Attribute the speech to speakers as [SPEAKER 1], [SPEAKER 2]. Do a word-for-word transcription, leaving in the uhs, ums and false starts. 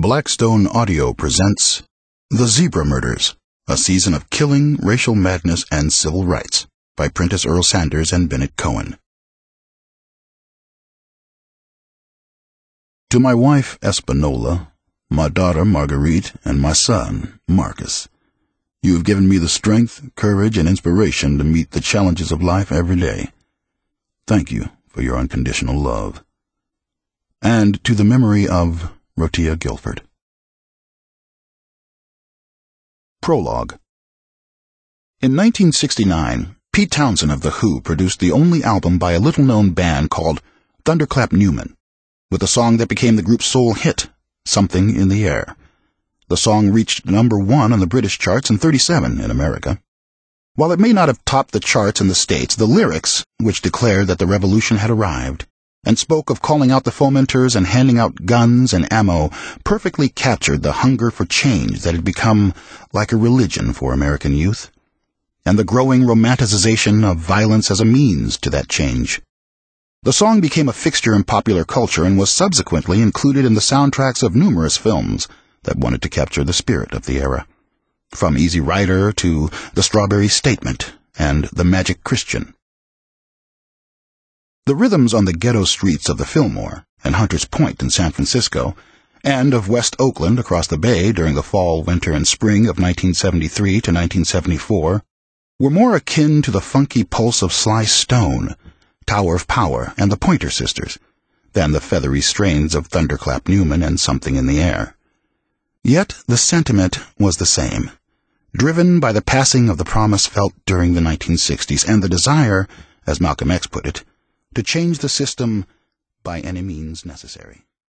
[SPEAKER 1] Blackstone Audio presents The Zebra Murders, a season of killing, racial madness, and civil rights by Prentice Earl Sanders and Bennett Cohen. To my wife, Espanola, my daughter, Marguerite, and my son, Marcus, you have given me the strength, courage, and inspiration to meet the challenges of life every day. Thank you for your unconditional love. And to the memory of Rotia Guilford. Prologue. In nineteen sixty-nine, Pete Townshend of The Who produced the only album by a little-known band called Thunderclap Newman, with a song that became the group's sole hit, Something in the Air. The song reached number one on the British charts and thirty-seven in America. While it may not have topped the charts in the States, the lyrics, which declared that the revolution had arrived, and spoke of calling out the fomenters and handing out guns and ammo, perfectly captured the hunger for change that had become like a religion for American youth, and the growing romanticization of violence as a means to that change. The song became a fixture in popular culture and was subsequently included in the soundtracks of numerous films that wanted to capture the spirit of the era, from Easy Rider to The Strawberry Statement and The Magic Christian. The rhythms on the ghetto streets of the Fillmore and Hunters Point in San Francisco, and of West Oakland across the bay during the fall, winter, and spring of nineteen seventy-three to nineteen seventy-four, were more akin to the funky pulse of Sly Stone, Tower of Power, and the Pointer Sisters, than the feathery strains of Thunderclap Newman and Something in the Air. Yet the sentiment was the same, driven by the passing of the promise felt during the nineteen sixties and the desire, as Malcolm X put it, to change the system by any means necessary.